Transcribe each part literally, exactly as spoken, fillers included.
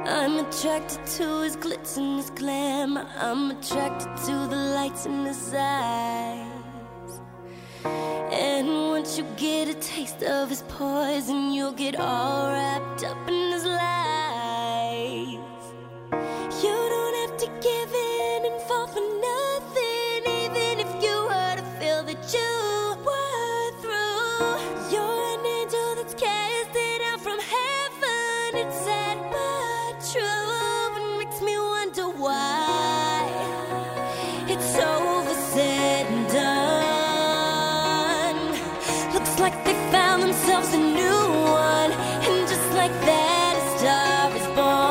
I'm attracted to his glitz and his glamour. I'm attracted to the lights in his eyes. And once you get a taste of his poison, you'll get all wrapped up in his lies. You don't have to give in and fall for nothing, even if you were to feel that you were through. You're an angel that's casted out from heaven. It's sad but true, and makes me wonder why it's over, said and done. Looks like they found themselves a new one, and just like that, a star is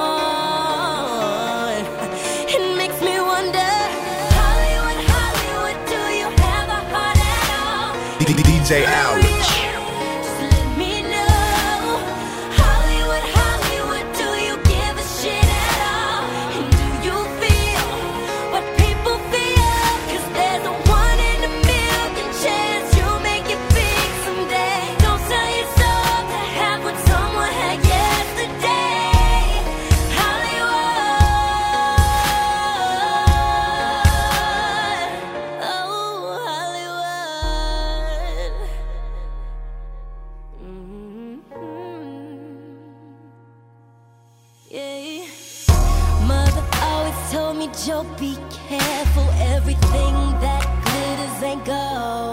born. It makes me wonder, Hollywood, Hollywood, do you have a heart at all? D J Outreach. Just let me know, Hollywood, Hollywood, do you give a shit at all? And do you feel what people feel? 'Cause there's a one in a million chance you'll make it big someday. Don't sell your soul to have what someone had yesterday. Hollywood, oh Hollywood. Mhm. Yeah. Mother always told me, Joe, be careful. Everything that glitters ain't gold.